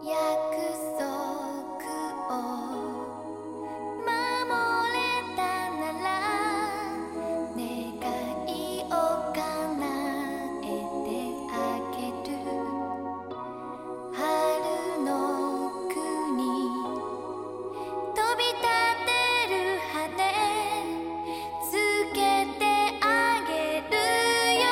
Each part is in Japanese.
約束を守れたなら願いを叶えてあげる。春の国飛び立てる羽つけてあげるよ。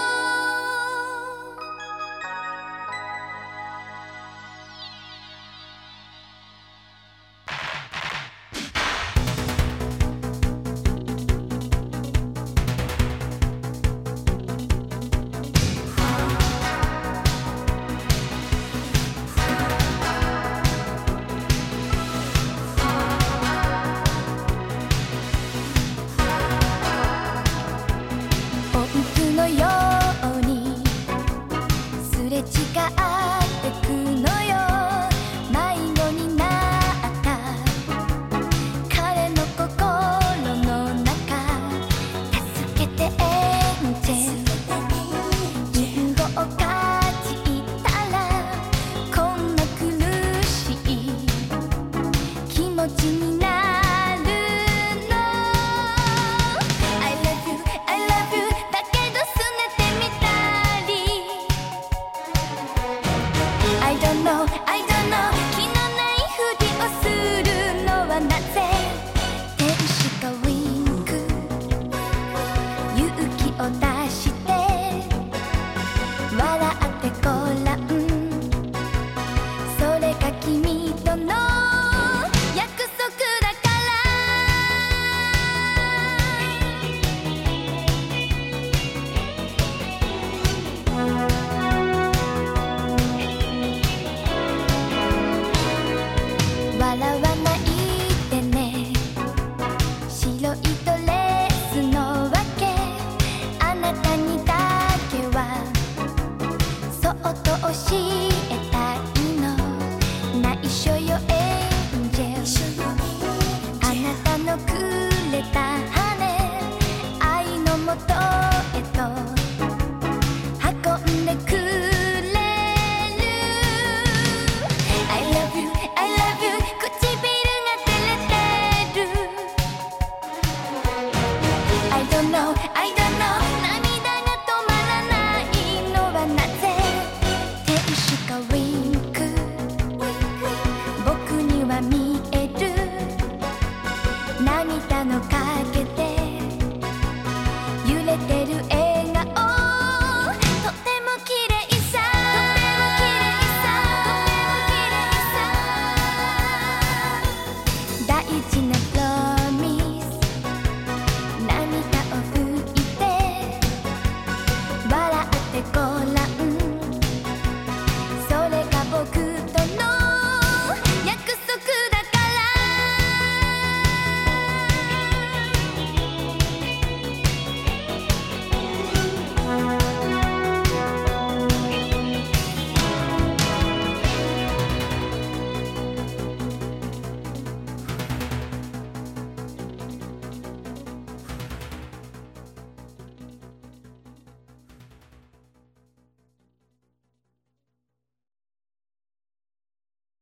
音符のようにすれ違ってくのよ。迷子になった彼の心の中、助けてエンジェル。リンゴをかじったらこんな苦しい気持ちになるの。I love you, I love you だけど拗ねてみたり I don't know